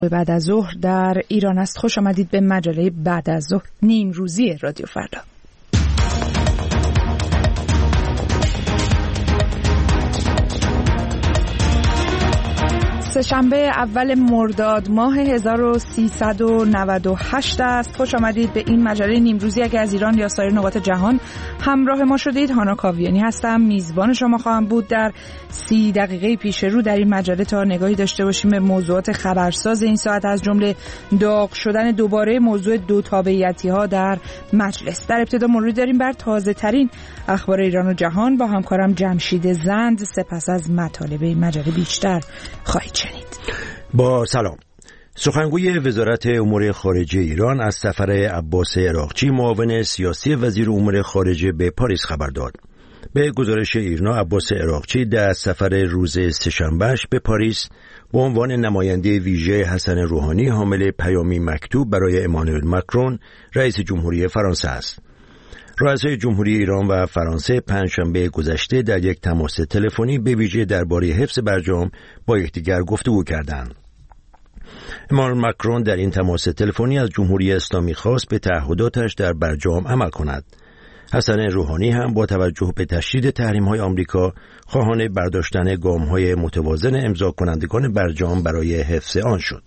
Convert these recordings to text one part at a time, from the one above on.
بعد از ظهر در ایران است. خوش آمدید به مجله بعد از ظهر نیم روزی رادیو فردا. سه‌شنبه اول مرداد ماه 1398 است. خوش آمدید به این مجله نیمروزی. اگر از ایران یا سایر نقاط جهان همراه ما شدید، هانا کاویانی هستم، میزبان شما خواهم بود. در 30 دقیقه پیش رو در این مجله تا نگاهی داشته باشیم به موضوعات خبرساز این ساعت، از جمله داغ شدن دوباره موضوع دو تابعیتی‌ها در مجلس. در ابتدا مروری داریم بر تازه ترین اخبار ایران و جهان با همکارم جمشید زند. سپس از مطالب این مجله بیشتر خواهید شنید. با سلام. سخنگوی وزارت امور خارجه ایران از سفر عباس عراقچی، معاون سیاسی وزیر امور خارجه، به پاریس خبر داد. به گزارش ایرنا، عباس عراقچی در سفر روز سه‌شنبه‌اش به پاریس به عنوان نماینده ویژه حسن روحانی حامل پیامی مکتوب برای امانوئل ماکرون، رئیس جمهوری فرانسه است. رؤسای جمهوری ایران و فرانسه پنجشنبه گذشته در یک تماس تلفنی به ویژه درباره حفظ برجام با یکدیگر گفتگو کردند. امانوئل ماکرون در این تماس تلفنی از جمهوری اسلامی خواست به تعهداتش در برجام عمل کند. حسن روحانی هم با توجه به تشدید تحریم‌های آمریکا خواهان برداشتن گام‌های متوازن امضا کنندگان برجام برای حفظ آن شد.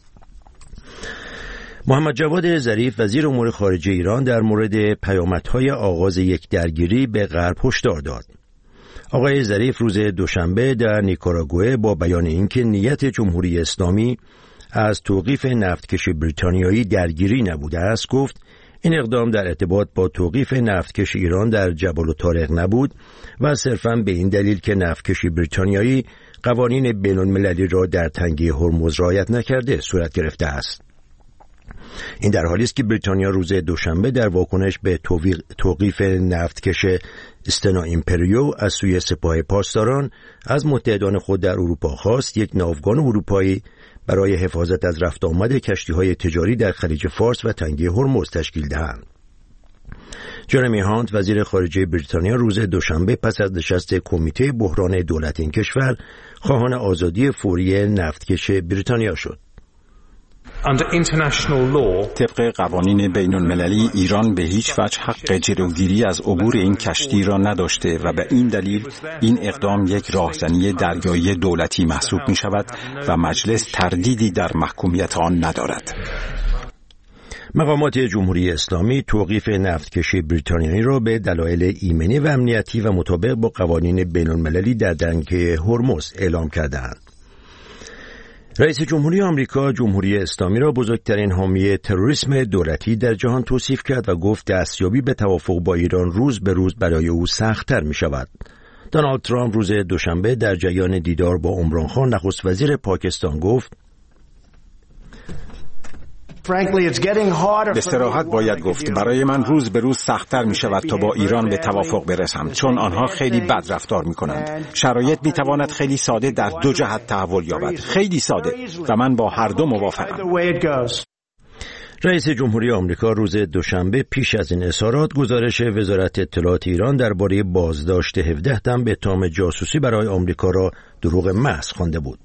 محمد جواد ظریف وزیر امور خارجه ایران در مورد پیامدهای آغاز یک درگیری به غرب هشدار داد. آقای ظریف روز دوشنبه در نیکاراگوئه با بیان اینکه نیت جمهوری اسلامی از توقیف نفتکش بریتانیایی درگیری نبوده است، گفت این اقدام در ارتباط با توقیف نفتکش ایران در جبل الطارق نبود و صرفاً به این دلیل که نفتکش بریتانیایی قوانین بین‌المللی را در تنگه هرمز رعایت نکرده صورت گرفته است. این در حالی است که بریتانیا روز دوشنبه در واکنش به توقیف نفتکش استنا ایمپریو از سوی سپاه پاسداران از متحدان خود در اروپا خواست یک ناوگان اروپایی برای حفاظت از رفت آمد کشتی‌های تجاری در خلیج فارس و تنگه هرمز تشکیل دهند. جرمی هانت وزیر خارجه بریتانیا روز دوشنبه پس از نشست کمیته بحران دولت این کشور خواهان آزادی فوری نفتکش بریتانیا شد. طبق قوانین بین المللی ایران به هیچ وجه حق جلوگیری از عبور این کشتی را نداشته و به این دلیل این اقدام یک راهزنی دریایی دولتی محسوب می شود و مجلس تردیدی در محکومیت آن ندارد. مقامات جمهوری اسلامی توقیف نفتکش بریتانیایی را به دلایل ایمنی و امنیتی و مطابق با قوانین بین المللی در تنگه هرمز اعلام کردند. رئیس جمهوری آمریکا جمهوری اسلامی را بزرگترین حامی تروریسم دولتی در جهان توصیف کرد و گفت دستیابی به توافق با ایران روز به روز برای او سخت‌تر می شود. دونالد ترامپ روز دوشنبه در جریان دیدار با عمران خان نخست وزیر پاکستان گفت به صراحت باید گفت برای من روز به روز سخت‌تر می شود تا با ایران به توافق برسم، چون آنها خیلی بد رفتار می کنند. شرایط می تواند خیلی ساده در دو جهت تحول یابد، خیلی ساده، و من با هر دو موافقم. رئیس جمهوری آمریکا روز دوشنبه پیش از این اظهارات گزارش وزارت اطلاعات ایران درباره بازداشت 17 تن به اتهام جاسوسی برای آمریکا را دروغ محض خوانده بود.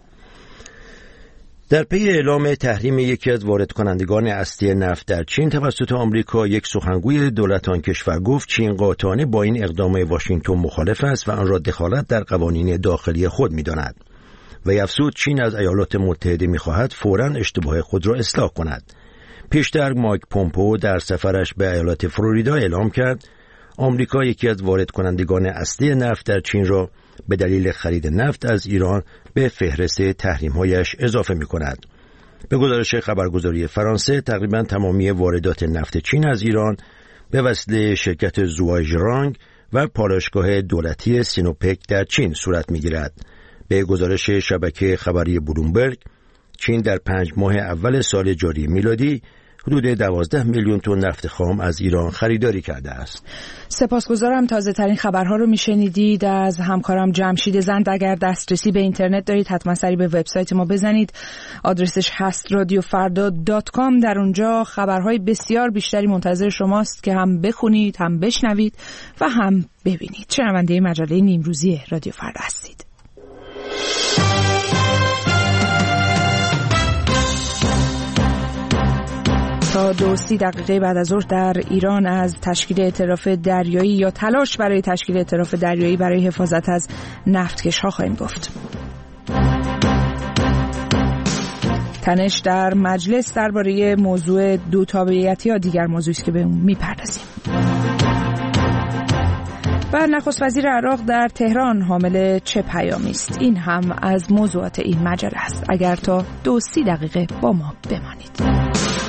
در پی اعلام تحریم یکی از وارد کنندگان اصلی نفت در چین توسط آمریکا، یک سخنگوی دولت آن کشور گفت چین قاطعانه با این اقدام واشنگتن مخالف است و آن را دخالت در قوانین داخلی خود می‌داند و افزود چین از ایالات متحده می‌خواهد فوراً اشتباه خود را اصلاح کند. پیشتر مایک پومپئو در سفرش به ایالت فلوریدا اعلام کرد آمریکا یکی از وارد کنندگان اصلی نفت در چین را به دلیل خرید نفت از ایران به فهرست تحریم‌هایش اضافه می‌کند. به گزارش خبرگزاری فرانسه، تقریباً تمامی واردات نفت چین از ایران به وسیله شرکت زوایژرانگ و پالایشگاه دولتی سینوپک در چین صورت می‌گیرد. به گزارش شبکه خبری بلومبرگ، چین در 5 ماه اول سال جاری میلادی حدود 12 میلیون تن نفت خام از ایران خریداری کرده است. سپاسگزارم. تازه ترین خبرها رو میشنیدید از همکارم جمشید زند. اگر دسترسی به اینترنت دارید حتما سری به وبسایت ما بزنید. آدرسش هست radiofarda.com. در اونجا خبرهای بسیار بیشتری منتظر شماست که هم بخونید، هم بشنوید و هم ببینید. شنونده مجله نیمروزی رادیو فردا هستید. تا 2:30 بعد از ظهر در ایران از تشکیل ائتلاف دریایی یا تلاش برای تشکیل ائتلاف دریایی برای حفاظت از نفتکش‌ها خواهیم گفت. تنش در مجلس درباره موضوع دو تابعیتی یا دیگر موضوعی است که به اون میپردازیم. و نخست وزیر عراق در تهران حامل چه پیامی است؟ این هم از موضوعات این مجله است. اگر تا 2:30 با ما بمانید.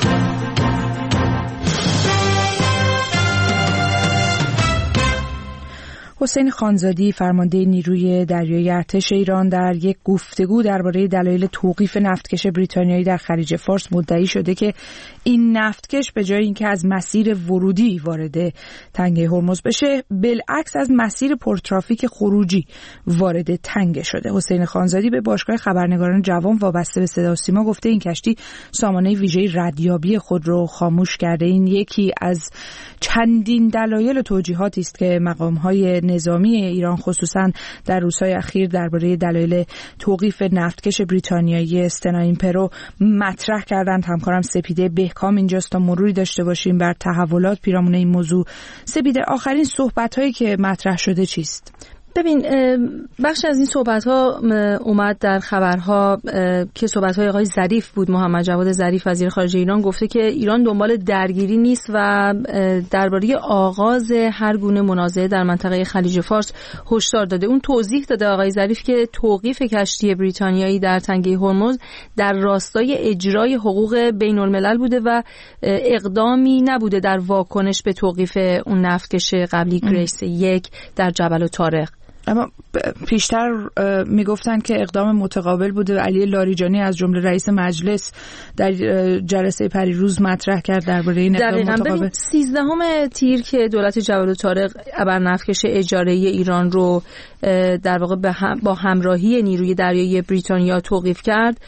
حسین خانزادی فرمانده نیروی دریایی ارتش ایران در یک گفتگو درباره دلایل توقیف نفتکش بریتانیایی در خلیج فارس مدعی شده که این نفتکش به جای اینکه از مسیر ورودی وارد تنگه هرمز بشه، بالعکس از مسیر پرترافیک خروجی وارد تنگه شده. حسین خانزادی به باشگاه خبرنگاران جوان وابسته به صدا و سیما گفته این کشتی سامانه ویژه ردیابی خود رو خاموش کرده. این یکی از چندین دلایل و توجیهاتی است که مقام‌های نظامی ایران خصوصا در روزهای اخیر درباره دلایل توقیف نفتکش بریتانیایی استنا ایمپرو مطرح کردند. همکارم سپیده بهکام اینجاست تا مروری داشته باشیم بر تحولات پیرامون این موضوع. سپیده، آخرین صحبت‌هایی که مطرح شده چیست؟ ببین، بخش از این صحبت‌ها اومد در خبرها که صحبت‌های آقای ظریف بود، محمد جواد ظریف وزیر خارجه ایران. گفته که ایران دنبال درگیری نیست و درباره آغاز هر گونه منازعه در منطقه خلیج فارس هشدار داده. اون توضیح داده آقای ظریف که توقیف کشتی بریتانیایی در تنگه هرمز در راستای اجرای حقوق بین‌الملل بوده و اقدامی نبوده در واکنش به توقیف اون نفتکش قبلی گریس 1 در جبل الطارق. اما پیشتر میگفتن که اقدام متقابل بوده و علی لاریجانی از جمله رئیس مجلس در جلسه پریروز مطرح کرد درباره این اقدام متقابل. 13 تیر که دولت جبل الطارق ابرنفتکش اجاره‌ای ایران رو در واقع با همراهی نیروی دریایی بریتانیا توقیف کرد.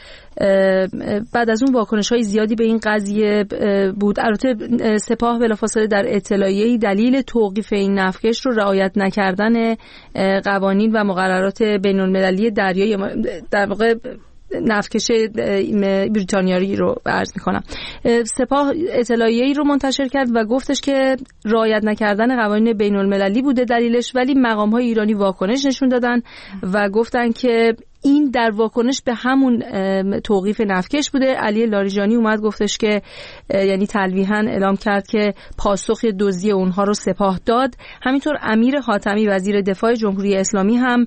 بعد از اون واکنش‌های زیادی به این قضیه بود. البته سپاه بلافاصله در اطلاعیه‌ای دلیل توقیف این نفتکش رو رعایت نکردن قوانین و مقررات بین‌المللی دریایی در واقع نفتکش بریتانیایی رو عرض می‌کنم. سپاه اطلاعیه‌ای رو منتشر کرد و گفتش که رعایت نکردن قوانین بین‌المللی بوده دلیلش، ولی مقام‌های ایرانی واکنش نشون دادن و گفتن که این در واکنش به همون توقیف نفتکش بوده. علی لاریجانی اومد گفتش که یعنی تلویحاً اعلام کرد که پاسخ دزدی اونها رو سپاه داد. همینطور امیر حاتمی وزیر دفاع جمهوری اسلامی هم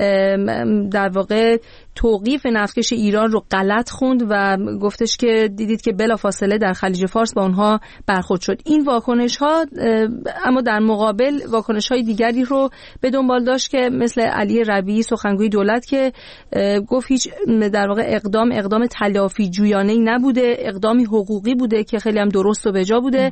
در واقع توقیف نفتکش ایران رو غلط خوند و گفتش که دیدید که بلافاصله در خلیج فارس با اونها برخورد شد. این واکنش‌ها اما در مقابل واکنش‌های دیگری رو به دنبال داشت که مثل علی ربیعی سخنگوی دولت که گفت هیچ در واقع اقدام تلافی جویانه‌ای نبوده، اقدامی حقوقی بوده که خیلی هم درست و بجا بوده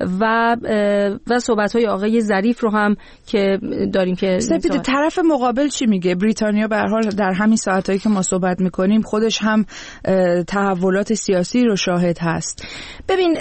و صحبت‌های آقای ظریف رو هم که داریم که سپید طرف مقابل چی میگه؟ بریتانیا به هر حال در همین ساعتایی که ما صحبت میکنیم خودش هم تحولات سیاسی رو شاهد هست. ببین،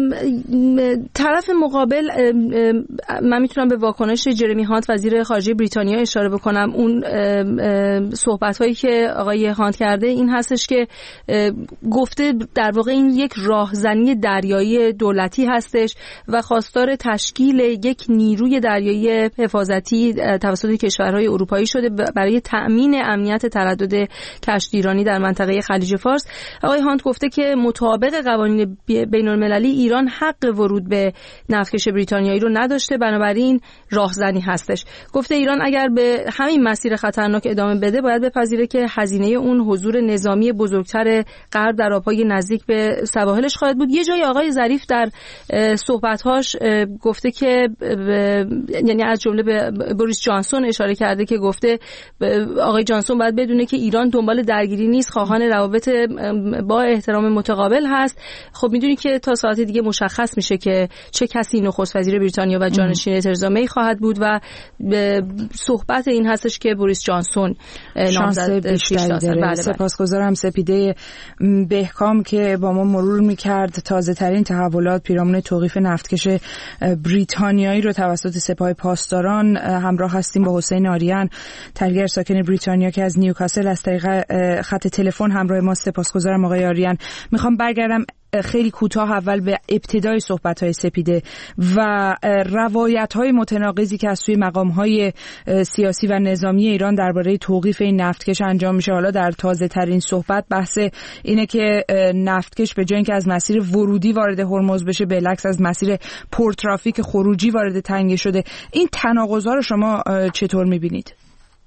طرف مقابل من میتونم به واکنش جرمی هانت وزیر خارجه بریتانیا اشاره بکنم. اون صحبت‌هایی که آقای هانت کرده این هستش که گفته در واقع این یک راهزنی دریایی دولتی هستش و خواستار تشکیل یک نیروی دریایی حفاظتی توسط کشورهای اروپایی شده برای تأمین امنیت تردد کشتیرانی در منطقه خلیج فارس. آقای هانت گفته که مطابق قوانین بین‌المللی ایران حق ورود به نفتکش بریتانیایی رو نداشته، بنابراین راهزنی هستش. گفته ایران اگر به همین مسیر خطرناک ادامه بده باید بپذیره که هزینه اون حضور نظامی بزرگتر غرب در آب‌های نزدیک به سواحلش خواهد بود. یه جای آقای ظریف در صحبت‌هاش گفته که یعنی از جمله به بوریس جانسون اشاره کرده که گفته آقای جانسون باید بدونه که ایران دنبال درگیری نیست، خواهان روابط با احترام متقابل هست. خب میدونی که تا ساعت دیگه مشخص میشه که چه کسی نخست وزیر بریتانیا و جانشین ترزا می خواهد بود و صحبت این هستش که بوریس جانسون نامزد بیشتری داره. سپاسگزارم سپیده بهکام که با ما مرور میکرد تازه ترین تحولات پیرامون توقیف نفتکش بریتانیایی رو توسط سپاه پاسداران. همراه هستیم با حسین آریان، تحلیلگر ساکن بریتانیا که از نیوکاسل از طریق خط تلفن همراه ما. سپاسگزارم آقای آریان. میخوام برگردم خیلی کوتاه اول به ابتدای صحبت‌های سپیده و روایت‌های متناقضی که از سوی مقام‌های سیاسی و نظامی ایران درباره توقیف این نفتکش انجام میشه. حالا در تازه‌ترین صحبت بحث اینه که نفتکش به جای اینکه از مسیر ورودی وارد هرمز بشه، بالعکس از مسیر پرترافیک خروجی وارد تنگه شده. این تناقض‌ها رو شما چطور می‌بینید؟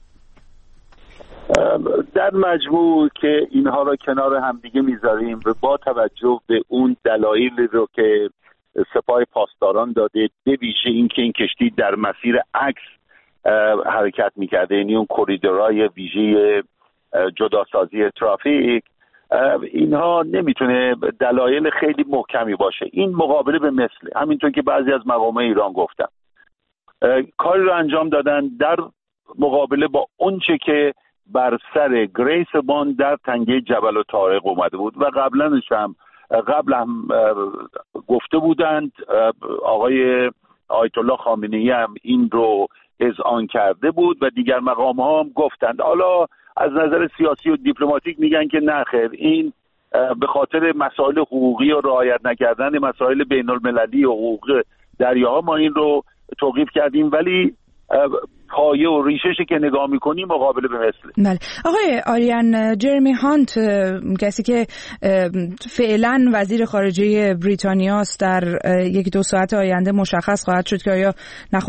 در مجموع که اینها را کنار هم دیگه میذاریم و با توجه به اون دلایلی رو که سپاه پاسداران داده، به ویژه اینکه این کشتی در مسیر عکس حرکت میکرده، یعنی اون کوریدورهای ویژه جداسازی ترافیک، اینها نمیتونه دلایل خیلی محکمی باشه. این مقابله به مثل همینطور که بعضی از مقامات ایران گفتن کاری رو انجام دادن در مقابله با اونچه که بر سر گریس بان در تنگه جبل طارق اومده بود و قبل هم گفته بودند. آقای آیت الله خامنه‌ای هم این رو اذعان کرده بود و دیگر مقام ها هم گفتند. حالا از نظر سیاسی و دیپلماتیک میگن که نه خیر، این به خاطر مسائل حقوقی و رعایت نکردن مسائل بین المللی و حقوق دریاها ما این رو توقیف کردیم، ولی پایه و ریشه‌ش که نگاه می‌کنیم مقابله به مثل. بله. آقای آریان، جرمی هانت، کسی که فعلا وزیر خارجه بریتانیاست، در یکی دو ساعت آینده مشخص خواهد شد که آیا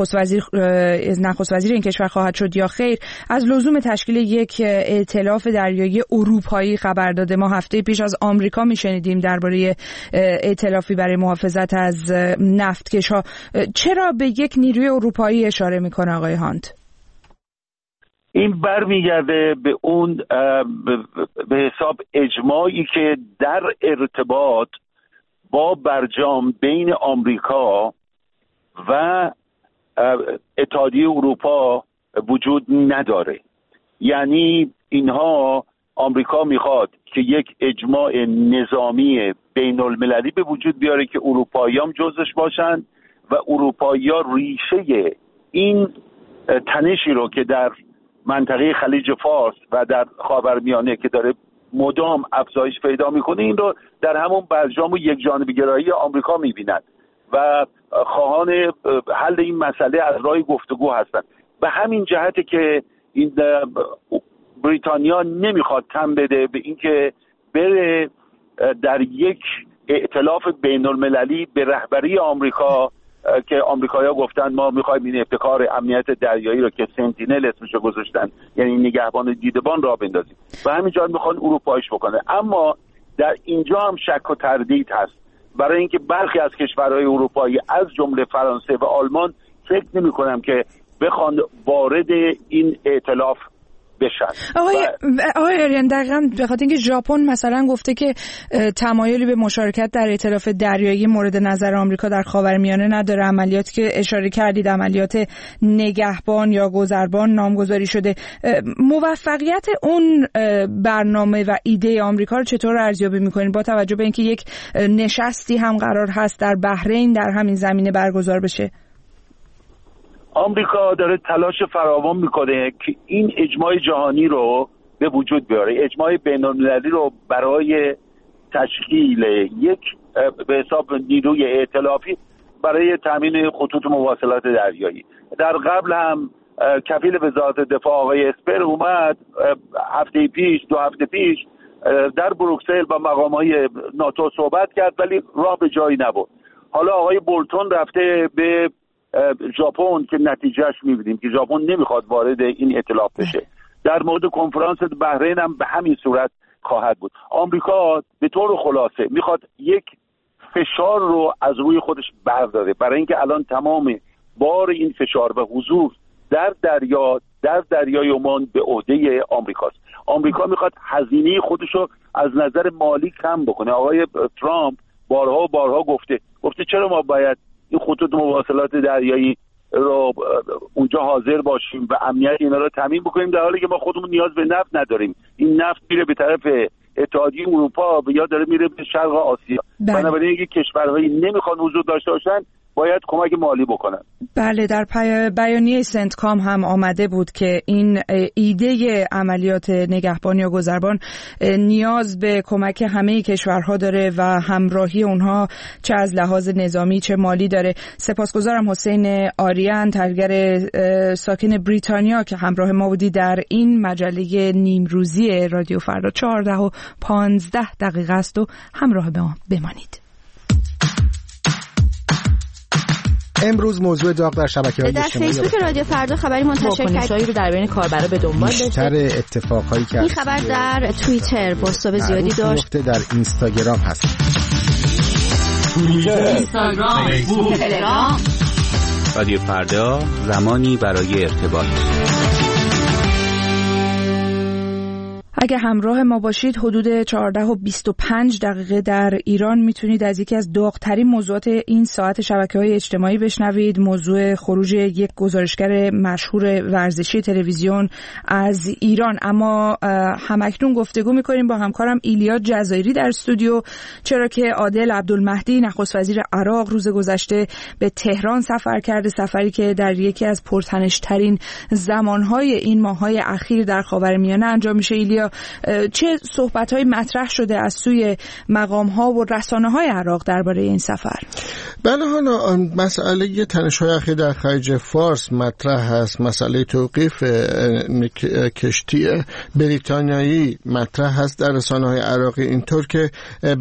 نخست وزیر این کشور خواهد شد یا خیر، از لزوم تشکیل یک ائتلاف دریایی اروپایی خبر داده. ما هفته پیش از آمریکا میشنیدیم درباره ائتلافی برای محافظت از نفتکش‌ها. چرا به یک نیروی اروپایی اشاره میکنه آقای هانت؟ این برمیگرده به اون به حساب اجماعی که در ارتباط با برجام بین آمریکا و اتحادیه اروپا وجود نداره. یعنی اینها، آمریکا میخواد که یک اجماع نظامی بین المللی به وجود بیاره که اروپایی هم جزش باشن و اروپایی ها ریشه این تنشی رو که در منطقه خلیج فارس و در خاورمیانه که داره مدام افزایش پیدا میکنه، این رو در همون برجام و یک جانبه گرایی آمریکا میبینند و خواهان حل این مسئله از راه گفتگو هستند. به همین جهته که این بریتانیا نمیخواد تن بده به اینکه بره در یک ائتلاف بین المللی به رهبری آمریکا که آمریکایی‌ها گفتن ما می‌خوایم این ابتکار امنیت دریایی رو که سنتینل اسمشو گذاشتن، یعنی نگهبان دیدبان، را بندازیم و همینجا می‌خوان اروپاییش بکنه. اما در اینجا هم شک و تردید هست، برای اینکه برخی از کشورهای اروپایی از جمله فرانسه و آلمان فکر نمی‌کنم که بخوان وارد این ائتلاف بشن. آقای آریان، دقیقاً به خاطر اینکه ژاپن مثلا گفته که تمایلی به مشارکت در ائتلاف دریایی مورد نظر آمریکا در خاورمیانه نداره. عملیاتی که اشاره کردید عملیات نگهبان یا گذربان نامگذاری شده. موفقیت اون برنامه و ایده آمریکا رو چطور ارزیابی می‌کنید با توجه به اینکه یک نشستی هم قرار هست در بحرین در همین زمینه برگزار بشه؟ آمریکا داره تلاش فراوان میکنه که این اجماع جهانی رو به وجود بیاره، اجماع بین‌المللی رو برای تشکیل یک به حساب نیروی ائتلافی برای تامین خطوط مواصلات دریایی. در قبل هم کفیل وزارت دفاع آقای اسپر اومد دو هفته پیش در بروکسل با مقام‌های ناتو صحبت کرد، ولی راه به جایی نبرد. حالا آقای بولتون رفته به ژاپن که نتیجهش می‌بینیم که ژاپن نمیخواد وارد این ائتلاف بشه. در مورد کنفرانس بحرین هم به همین صورت خواهد بود. آمریکا به طور خلاصه میخواد یک فشار رو از روی خودش برداره، برای اینکه الان تمام بار این فشار و حضور در دریای عمان به عهده آمریکاست. آمریکا میخواد هزینه خودش رو از نظر مالی کم بکنه. آقای ترامپ بارها گفته چرا ما باید این خطوط مواصلات دریایی رو اونجا حاضر باشیم و امنیت اینا رو تامین بکنیم، در حالی که ما خودمون نیاز به نفت نداریم. این نفت میره به طرف اتحادیه اروپا یا داره میره به شرق آسیا. بنابراین اگه کشورهایی نمیخوان حضور داشته باشن، باید کمک مالی بکنن. بله، در بیانیه سنتکام هم آمده بود که این ایده عملیات نگهبان یا گذربان نیاز به کمک همه کشورها داره و همراهی اونها چه از لحاظ نظامی چه مالی داره. سپاسگزارم حسین آریان، تحلیلگر ساکن بریتانیا که همراه ما بودی در این مجله نیمروزی رادیو فردا. 14:15 است و همراه به ما بمانید. امروز موضوع داغ در شبکه‌های اجتماعی در فیسبوک رادیو فردا خبری منتشر کرد رو در بین کاربرا به دنبال داشت. بیشتر اتفاقایی که این خبر در توییتر بازتاب زیادی داشت. در اینستاگرام هست. توییتر، اینستاگرام، فیسبوک، تلگرام. رادیو فردا، زمانی برای ارتباط. اگه همراه ما باشید حدود 14:25 در ایران میتونید از یکی از داغ‌ترین موضوعات این ساعت شبکه‌های اجتماعی بشنوید. موضوع خروج یک گزارشگر مشهور ورزشی تلویزیون از ایران. اما همکنون گفتگو میکنیم با همکارم ایلیا جزایری در استودیو، چرا که عادل عبدالمهدی نخست وزیر عراق روز گذشته به تهران سفر کرده، سفری که در یکی از پرتنش‌ترین زمانهای این ماه‌های اخیر در خاورمیانه انجام میشه. ایلیا، چه صحبت‌های مطرح شده از سوی مقام‌ها و رسانه‌های عراق درباره این سفر؟ بله، حالا مسئله تنش‌های اخیر در خلیج فارس مطرح هست، مسئله توقیف کشتی بریتانیایی مطرح هست در رسانه‌های عراقی، اینطور که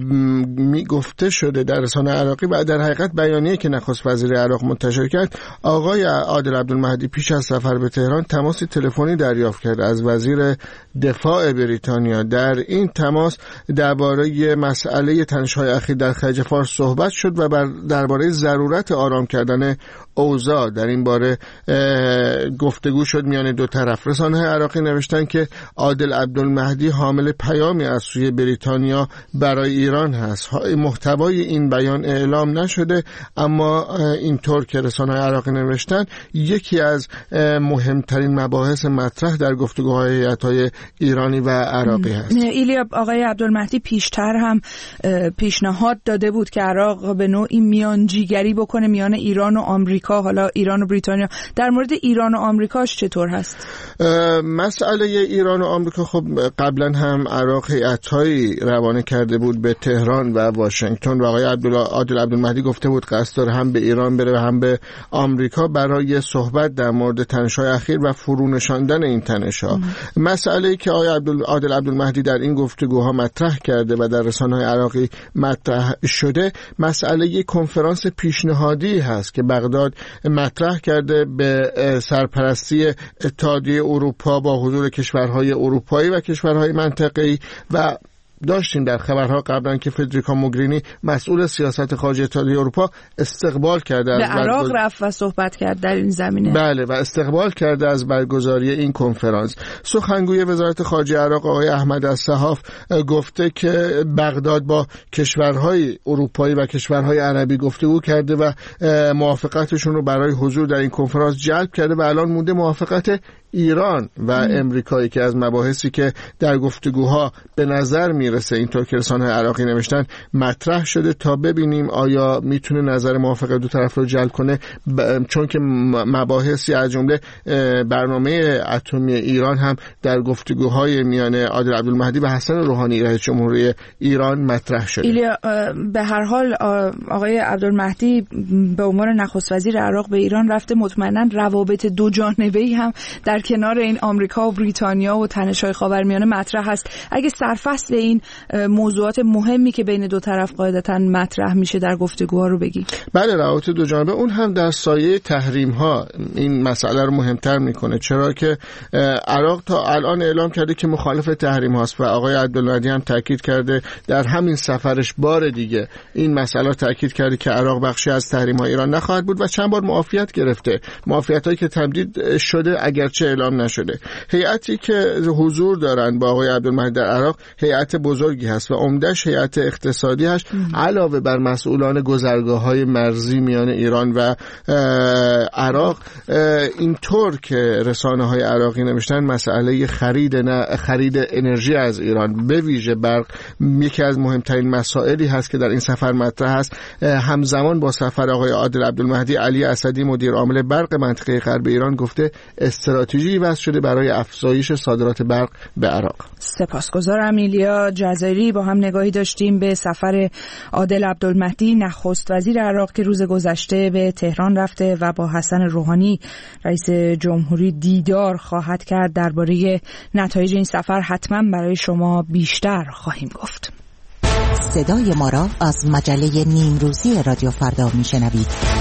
گفته شده در رسانه عراقی و در حقیقت بیانیه‌ای که نخست وزیر عراق منتشر کرد، آقای عادل عبدالمهدی پیش از سفر به تهران تماسی تلفنی دریافت کرد از وزیر دفاع بریتانیا. در این تماس درباره مسئله تنش‌های اخیر در خلیج فارس صحبت شد و درباره ضرورت آرام کردن اوضاع در این باره گفتگو شد میان دو طرف. رسانه‌های عراقی نوشتن که عادل عبدالمهدی حامل پیامی از سوی بریتانیا برای ایران هست. محتوای این بیان اعلام نشده، اما اینطور که رسانه‌های عراقی نوشتن یکی از مهمترین مباحث مطرح در گفتگوهای هیئت‌های ایرانی و عراقی هست. ایلیا، آقای عبدالمهدی پیشتر هم پیشنهاد داده بود که عراق به نوعی میانجیگری بکنه میان ایران و آمریکا، حالا ایران و بریتانیا. در مورد ایران و آمریکاش چطور هست؟ مسئله ایران و آمریکا، خب قبلا هم عراق هیئت‌هایی روانه کرده بود به تهران و واشنگتن و آقای عادل عبدالمهدی گفته بود قصد داره هم به ایران بره و هم به آمریکا برای صحبت در مورد تنش‌های اخیر و فرونشاندن این تنش‌ها. مسئله‌ای که آقای عادل عبدالمهدی در این گفتگوها مطرح کرده و در رسانه‌های عراقی مطرح شده، مسئله کنفرانس پیشنهادی هست که بغداد مطرح کرده به سرپرستی اتحادیه اروپا با حضور کشورهای اروپایی و کشورهای منطقه‌ای. و داشتیم در خبرها قبلا که فدریکا موگرینی مسئول سیاست خارجه اتحادیه اروپا استقبال کرده به عراق رفت و صحبت کرد در این زمینه. بله، و استقبال کرده از برگزاری این کنفرانس. سخنگوی وزارت خارجه عراق آقای احمد الصحاف گفته که بغداد با کشورهای اروپایی و کشورهای عربی گفتگو کرده و موافقتشون رو برای حضور در این کنفرانس جلب کرده و الان مونده موافقت ایران و امریکایی که از مباحثی که در گفتگوها به نظر میرسه، اینطور که رسانه‌های عراقی نوشتن، مطرح شده تا ببینیم آیا میتونه نظر موافق دو طرف رو جلب کنه، چون که مباحثی از جمله برنامه اتمی ایران هم در گفتگوهای میان عادل عبدالمهدی و حسن روحانی رئیس جمهوری ایران مطرح شده. ایلیا، به هر حال آقای عبدالمهدی به عنوان نخست وزیر عراق به ایران رفته، مطمئنا روابط دو جانبه‌ای هم در کنار این آمریکا و بریتانیا و تنش‌های خاورمیانه مطرح هست. اگه سرفصل این موضوعات مهمی که بین دو طرف قاعدتاً مطرح میشه در گفتگوها رو بگی. بله، روابط دو جانبه، اون هم در سایه تحریم‌ها این مسئله رو مهمتر میکنه، چرا که عراق تا الان اعلام کرده که مخالف تحریم هاست و آقای عبدالمهدی هم تاکید کرده در همین سفرش بار دیگه این مسئله تاکید کرده که عراق بخشی از تحریم‌های ایران نخواهد بود و چند بار معافیت گرفته. معافیتایی که تمدید شده، اگرچه اعلام نشده. هیئتی که حضور دارن با آقای عبدالمهدی در عراق هیئت بزرگی هست و عمده‌اش هیئت اقتصادی هست، علاوه بر مسئولان گذرگاه‌های مرزی میان ایران و عراق. اینطور که رسانه‌های عراقی نوشتن مسئله خرید انرژی از ایران به ویژه برق یکی از مهمترین مسائلی هست که در این سفر مطرح است. همزمان با سفر آقای عادل عبدالمهدی، علی اسدی مدیر عامل برق منطقه غرب ایران گفته استراتژی وضع شده برای افزایش صادرات برق به عراق. سپاسگزارم. ایلیا جزایری با هم نگاهی داشتیم به سفر عادل عبدالمهدی نخست وزیر عراق که روز گذشته به تهران رفته و با حسن روحانی رئیس جمهوری دیدار خواهد کرد. درباره نتایج این سفر حتما برای شما بیشتر خواهیم گفت. صدای ما را از مجله نیمروزی رادیو فردا میشنوید.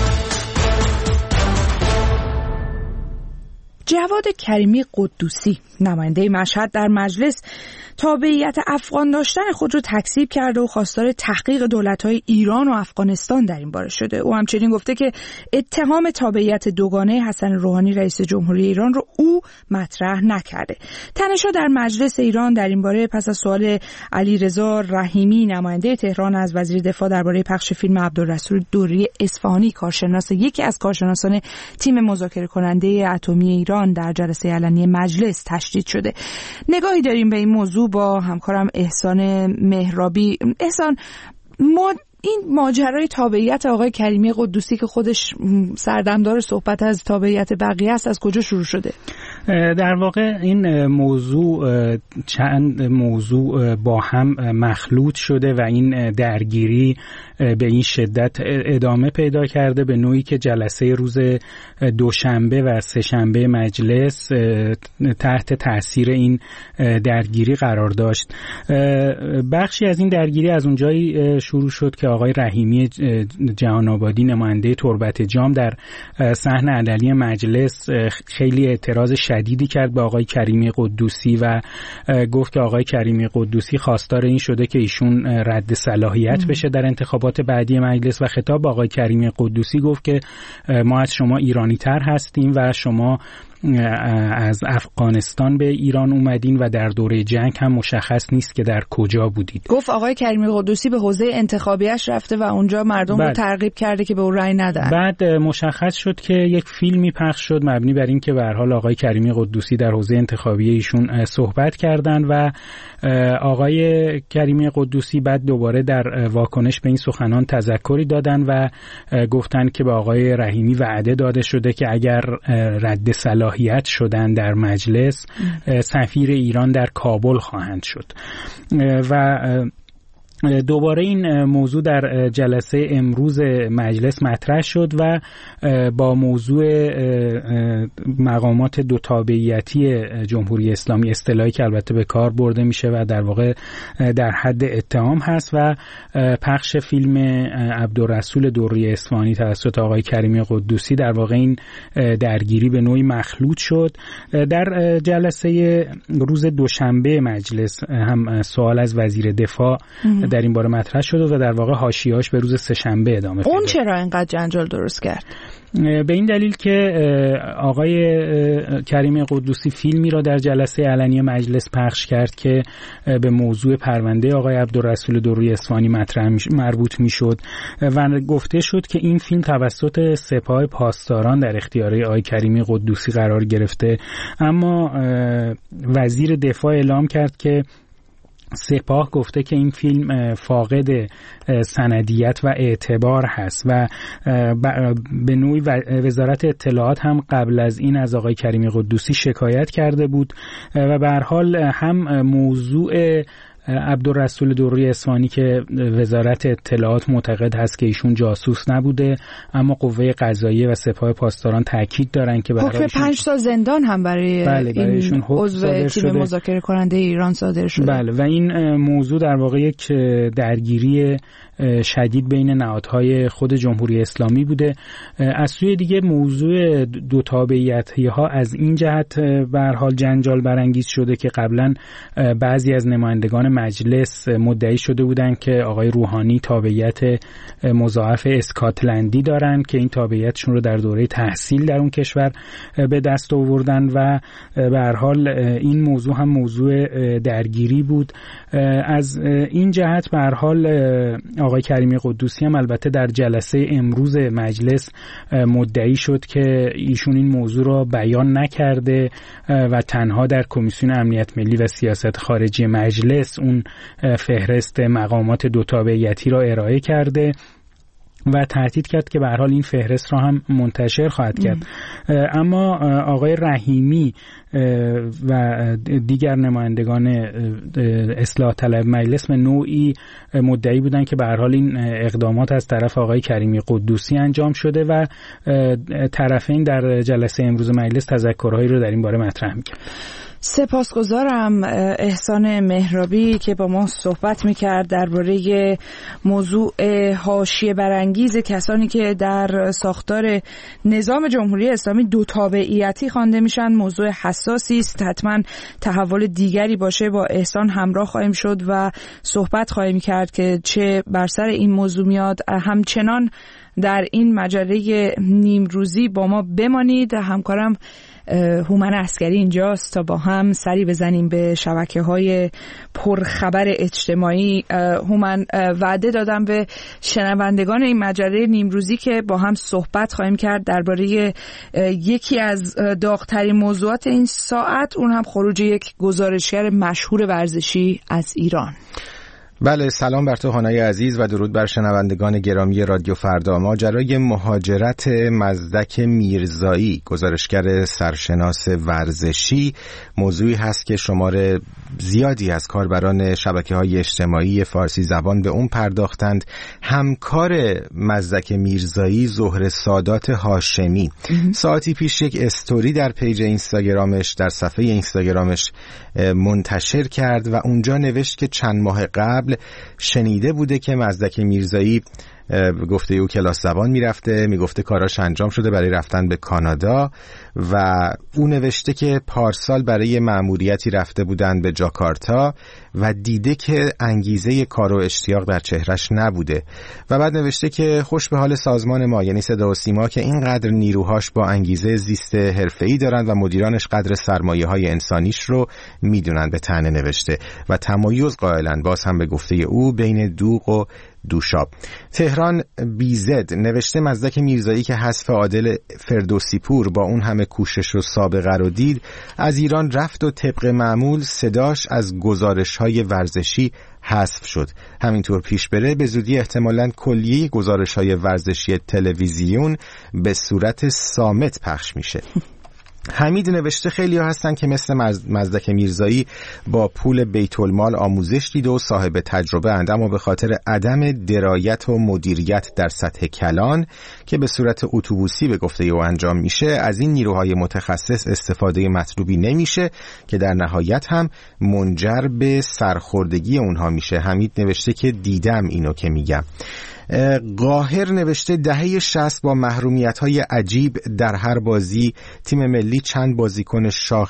جواد کریمی قدوسی نماینده مشهد در مجلس تابعیت افغان داشتن خود رو تکذیب کرده و خواستار تحقیق دولت‌های ایران و افغانستان در این باره شده. او همچنین گفته که اتهام تابعیت دوگانه حسن روحانی رئیس جمهوری ایران رو او مطرح نکرده. تنش‌ها در مجلس ایران در این باره پس از سوال علیرضا رحیمی نماینده تهران از وزیر دفاع درباره پخش فیلم عبدالرسول دوری اصفهانی، یکی از کارشناسان تیم مذاکره کننده اتمی ایران در جلسه علنی مجلس تشدید شده. نگاهی داریم به این موضوع با همکارم احسان مهرابی. احسان، ما این ماجرای تابعیت آقای کریمی قدوسی که خودش سردمدار صحبت از تابعیت بقیه است از کجا شروع شده؟ در واقع این موضوع چند موضوع با هم مخلوط شده و این درگیری به این شدت ادامه پیدا کرده به نوعی که جلسه روز دوشنبه و سه‌شنبه مجلس تحت تاثیر این درگیری قرار داشت. بخشی از این درگیری از اونجایی شروع شد که آقای رحیمی جهان آبادی نماینده تربت جام در صحن علنی مجلس خیلی اعتراض شدیدی کرد به آقای کریمی قدوسی و گفت که آقای کریمی قدوسی خواستار این شده که ایشون رد صلاحیت بشه در انتخابات بعدی مجلس و خطاب به آقای کریمی قدوسی گفت که ما از شما ایرانی تر هستیم و شما از افغانستان به ایران اومدین و در دوره جنگ هم مشخص نیست که در کجا بودید. گفت آقای کریمی قدوسی به حوزه انتخابیش رفته و اونجا مردم رو ترغیب کرده که به اون رأی ندن. بعد مشخص شد که یک فیلمی پخش شد مبنی بر این که به هر حال آقای کریمی قدوسی در حوزه انتخابی ایشون صحبت کردن و آقای کریمی قدوسی بعد دوباره در واکنش به این سخنان تذکری دادن و گفتن که به آقای رحیمی وعده داده شده که اگر رد صلاحیت شدن در مجلس سفیر ایران در کابل خواهند شد و دوباره این موضوع در جلسه امروز مجلس مطرح شد و با موضوع مقامات دو تابعیتی جمهوری اسلامی، اصطلاحی که البته به کار برده میشه و در واقع در حد اتهام هست و پخش فیلم عبدالرسول دوری اصفهانی توسط آقای کریمی قدوسی در واقع این درگیری به نوعی مخلوط شد. در جلسه روز دوشنبه مجلس هم سوال از وزیر دفاع در این باره مطرح شده و در واقع حاشیه‌اش به روز سه‌شنبه ادامه پیدا کرد. اون چرا اینقدر جنجال درست کرد؟ به این دلیل که آقای کریمی قدوسی فیلمی را در جلسه علنی مجلس پخش کرد که به موضوع پرونده آقای عبدالرسول دوری اصفهانی مربوط میشد و گفته شد که این فیلم توسط سپاه پاسداران در اختیار آقای کریمی قدوسی قرار گرفته، اما وزیر دفاع اعلام کرد که سپاه گفته که این فیلم فاقد سندیت و اعتبار هست و به نوعی وزارت اطلاعات هم قبل از این از آقای کریمی قدوسی شکایت کرده بود و به هر حال هم موضوع عبدالرسول دوری اصفهانی که وزارت اطلاعات معتقد هست که ایشون جاسوس نبوده، اما قوه قضاییه و سپاه پاسداران تاکید دارن که حکم 5 سال زندان هم برای این عضو تیم مذاکره کننده ایران صادر شده. بله، و این موضوع در واقع یک درگیری شدید بین نهادهای خود جمهوری اسلامی بوده. از سوی دیگه موضوع دو تابعیتی ها از این جهت به هر حال جنجال برانگیز شده که قبلا بعضی از نمایندگان مجلس مدعی شده بودند که آقای روحانی تابعیت مضاعف اسکاتلندی دارند که این تابعیتشون رو در دوره تحصیل در اون کشور به دست آوردن و به هر حال این موضوع هم موضوع درگیری بود. از این جهت به هر حال آقای کریمی قدوسی هم البته در جلسه امروز مجلس مدعی شد که ایشون این موضوع را بیان نکرده و تنها در کمیسیون امنیت ملی و سیاست خارجی مجلس اون فهرست مقامات دو تابعیتی را ارائه کرده و تهدید کرد که به هر حال این فهرست را هم منتشر خواهد کرد. اما آقای رحیمی و دیگر نمایندگان اصلاح طلب مجلس به نوعی مدعی بودن که به هر حال این اقدامات از طرف آقای کریمی قدوسی انجام شده و طرفین در جلسه امروز مجلس تذکرهایی رو در این باره مطرح می‌کردن. سپاسگزارم احسان مهرابی که با ما صحبت میکرد درباره موضوع حاشیه برانگیز کسانی که در ساختار نظام جمهوری اسلامی دو تابعیتی خوانده میشن. موضوع حساسی است، حتما تحول دیگری باشه با احسان همراه خواهیم شد و صحبت خواهیم کرد که چه بر سر این موضوع میاد. همچنان در این مجله نیمروزی با ما بمانید. همکارم هومن عسکری اینجاست تا با هم سری بزنیم به شبکه‌های پرخبر اجتماعی. هومن، وعده دادم به شنوندگان این مجله نیمروزی که با هم صحبت خواهیم کرد درباره یکی از داغ‌ترین موضوعات این ساعت، اون هم خروج یک گزارشگر مشهور ورزشی از ایران. بله، سلام بر تو هانای عزیز و درود بر شنوندگان گرامی رادیو فردا. ماجرای مهاجرت مزدک میرزایی، گزارشگر سرشناس ورزشی، موضوعی هست که شمار زیادی از کاربران شبکه‌های اجتماعی فارسی زبان به اون پرداختند. همکار مزدک میرزایی زهره سادات هاشمی ساعتی پیش یک استوری در پیج اینستاگرامش، در صفحه اینستاگرامش منتشر کرد و اونجا نوشت که چند ماه قبل شنیده بوده که مزدک میرزایی گفته او کلاس زبان میرفته، میگفته کاراش انجام شده برای رفتن به کانادا و او نوشته که پارسال برای مأموریتی رفته بودن به جاکارتا و دیده که انگیزه کار و اشتیاق در چهرش نبوده و بعد نوشته که خوش به حال سازمان ما، یعنی صدا و سیما، که اینقدر نیروهاش با انگیزه زیست حرفه‌ای دارن و مدیرانش قدر سرمایه‌های انسانیش رو میدونن. به طعنه نوشته و تمایز قائلن، باز هم به گفته او، بین دوغ و دوشاب. تهران بیزد نوشته مزدک میرزایی که حذف عادل فردوسی پور با اون همه کوشش و سابقه رو دید، از ایران رفت و طبق معمول صداش از گزارش‌های ورزشی حذف شد. همینطور پیش بره به زودی احتمالاً کلیه گزارش‌های ورزشی تلویزیون به صورت صامت پخش میشه. حمید نوشته خیلی ها هستن که مثل مزدک میرزایی با پول بیت المال آموزش دیده و صاحب تجربه اند، اما به خاطر عدم درایت و مدیریت در سطح کلان که به صورت اتوبوسی به گفته او انجام میشه، از این نیروهای متخصص استفاده مطلوبی نمیشه که در نهایت هم منجر به سرخوردگی اونها میشه. حمید نوشته که دیدم اینو که میگم. قاهر نوشته دهه 60 با محرومیت‌های عجیب در هر بازی تیم ملی چند بازیکن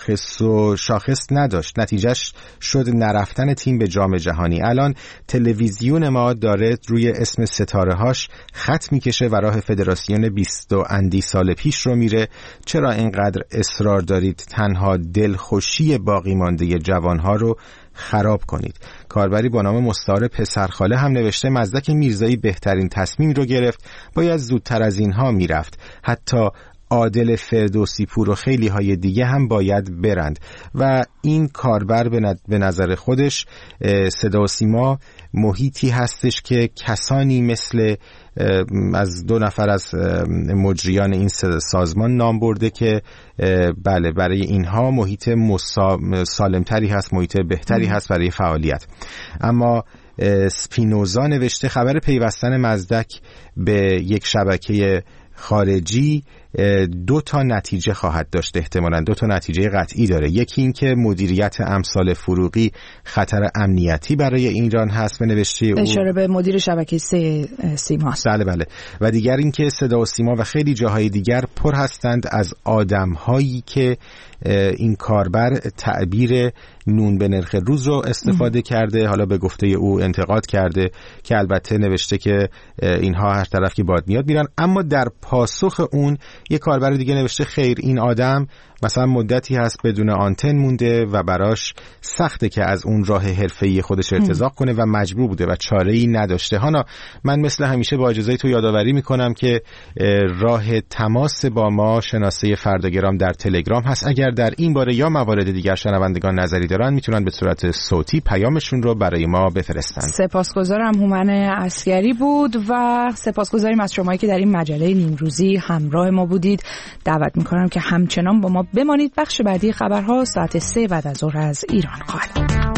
شاخص نداشت، نتیجهش شد نرفتن تیم به جام جهانی. الان تلویزیون ما داره روی اسم ستاره‌هاش خط میکشه و راه فدراسیون 20 اندی سال پیش رو میره. چرا اینقدر اصرار دارید تنها دلخوشی باقی مانده جوانها رو خراب کنید؟ کاربری با نام مستعار پسرخاله هم نوشته مزدک میرزایی بهترین تصمیم رو گرفت، باید زودتر از اینها میرفت. حتی عادل فردوسی پور و خیلی های دیگه هم باید برند. و این کاربر به نظر خودش صدا و سیما محیطی هستش که کسانی مثل از 2 نفر از مجریان این سازمان نام برده که بله برای اینها محیط سالمتری هست، محیط بهتری هست برای فعالیت. اما سپینوزا نوشته خبر پیوستن مزدک به یک شبکه خارجی دو تا نتیجه خواهد داشت، احتمالاً دو تا نتیجه قطعی داره. یکی این که مدیریت امثال فروغی خطر امنیتی برای ایران هست به نوشته او، اشاره به مدیر شبکه سیما است. بله. و دیگر این که صدا و سیما و خیلی جاهای دیگر پر هستند از آدم‌هایی که این کاربر تعبیر نون به نرخ روز رو استفاده کرده، حالا به گفته او انتقاد کرده که البته نوشته که اینها هر طرف که باد میاد میرن، اما در پاسخ اون یک کاربر دیگه نوشته خیر این آدم مثلا مدتی هست بدون آنتن مونده و براش سخته که از اون راه حرفه‌ای خودش ارتزاق کنه و مجبور بوده و چاره‌ای نداشته. هانا من مثل همیشه با اجازه تو یادآوری میکنم که راه تماس با ما شناسه فرداگرام در تلگرام هست. اگر در این باره یا موارد دیگر شنوندگان نظری دارن میتونن به صورت صوتی پیامشون رو برای ما بفرستن. سپاسگزارم. هومن عسگری بود و سپاسگزاریم از شمایی که در این مجله نیمروزی همراه ما بودید. دعوت میکنم که همچنان با ما بمانید. بخش بعدی خبرها ساعت 3 بعد از ظهر از ایران خواهد بود.